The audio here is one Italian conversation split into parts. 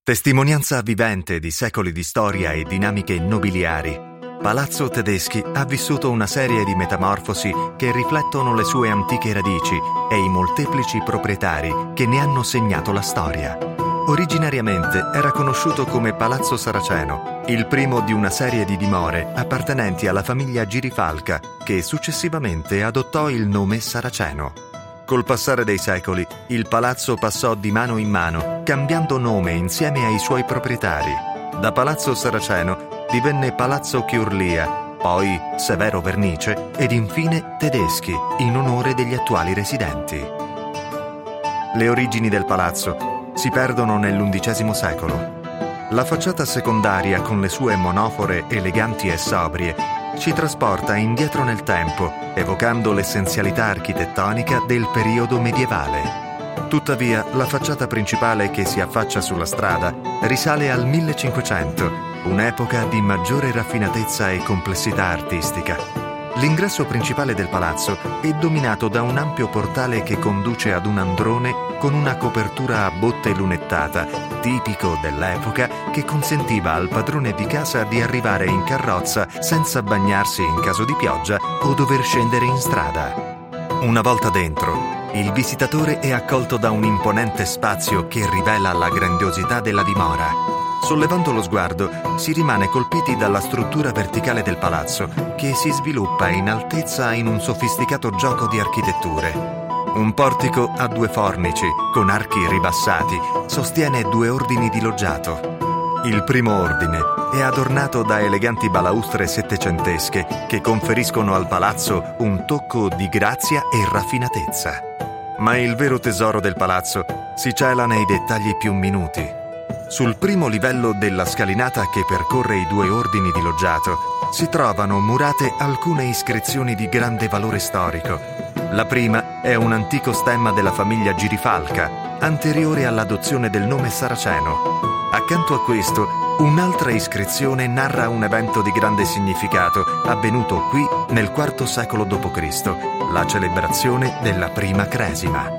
Testimonianza vivente di secoli di storia e dinamiche nobiliari, Palazzo Tedeschi ha vissuto una serie di metamorfosi che riflettono le sue antiche radici e i molteplici proprietari che ne hanno segnato la storia. Originariamente era conosciuto come Palazzo Saraceno, il primo di una serie di dimore appartenenti alla famiglia Girifalca, che successivamente adottò il nome Saraceno. Col passare dei secoli, il palazzo passò di mano in mano, cambiando nome insieme ai suoi proprietari. Da Palazzo Saraceno divenne Palazzo Chiurlia, poi Severo Vernice ed infine Tedeschi, in onore degli attuali residenti. Le origini del palazzo si perdono nell'XI secolo. La facciata secondaria, con le sue monofore eleganti e sobrie, ci trasporta indietro nel tempo, evocando l'essenzialità architettonica del periodo medievale. Tuttavia, la facciata principale che si affaccia sulla strada risale al 1500, un'epoca di maggiore raffinatezza e complessità artistica. L'ingresso principale del palazzo è dominato da un ampio portale che conduce ad un androne con una copertura a botte lunettata, tipico dell'epoca, che consentiva al padrone di casa di arrivare in carrozza senza bagnarsi in caso di pioggia o dover scendere in strada. Una volta dentro, il visitatore è accolto da un imponente spazio che rivela la grandiosità della dimora. Sollevando lo sguardo, si rimane colpiti dalla struttura verticale del palazzo, che si sviluppa in altezza in un sofisticato gioco di architetture. Un portico a due fornici, con archi ribassati, sostiene due ordini di loggiato. Il primo ordine è adornato da eleganti balaustre settecentesche che conferiscono al palazzo un tocco di grazia e raffinatezza. Ma il vero tesoro del palazzo si cela nei dettagli più minuti. Sul primo livello della scalinata che percorre i due ordini di loggiato si trovano murate alcune iscrizioni di grande valore storico. La prima è un antico stemma della famiglia Girifalca, anteriore all'adozione del nome Saraceno. Accanto a questo, un'altra iscrizione narra un evento di grande significato avvenuto qui nel IV secolo d.C., la celebrazione della prima Cresima.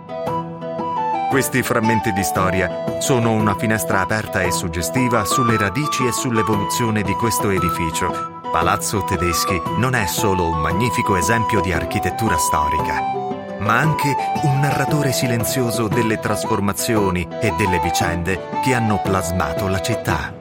Questi frammenti di storia sono una finestra aperta e suggestiva sulle radici e sull'evoluzione di questo edificio. Palazzo Tedeschi non è solo un magnifico esempio di architettura storica, ma anche un narratore silenzioso delle trasformazioni e delle vicende che hanno plasmato la città.